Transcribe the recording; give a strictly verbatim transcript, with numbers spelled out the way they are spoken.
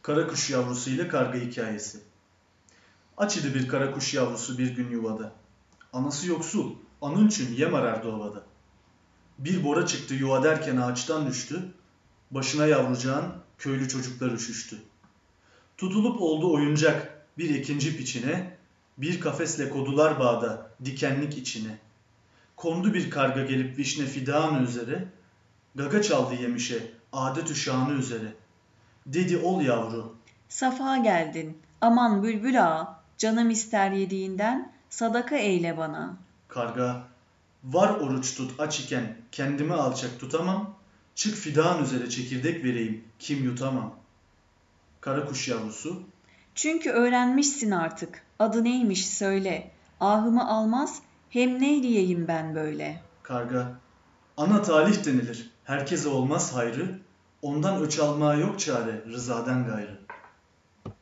Karakuş yavrusu ile karga hikayesi. Aç idi bir karakuş yavrusu bir gün yuvada. Anası yoksul, anın için yem arardı ovada. Bir bora çıktı yuva derken ağaçtan düştü. Başına yavrucağın köylü çocuklar üşüştü. Tutulup oldu oyuncak bir ekinci piçine. Bir kafesle kodular bağda dikenlik içine. Kondu bir karga gelip vişne fidanı üzere. Gaga çaldı yemişe adet uşağını üzere. Dedi ol yavru. Safa geldin, aman bülbül ağa, canım ister yediğinden, sadaka eyle bana. Karga, var oruç tut aç iken kendimi alçak tutamam, çık fidan üzere çekirdek vereyim kim yutamam. Karakuş yavrusu, Çünkü öğrenmişsin artık, adı neymiş söyle, ahımı almaz, hem neyleyeyim ben böyle. karga, ana talih denilir, herkese olmaz hayrı, ondan öç almaya yok çare rızadan gayrı.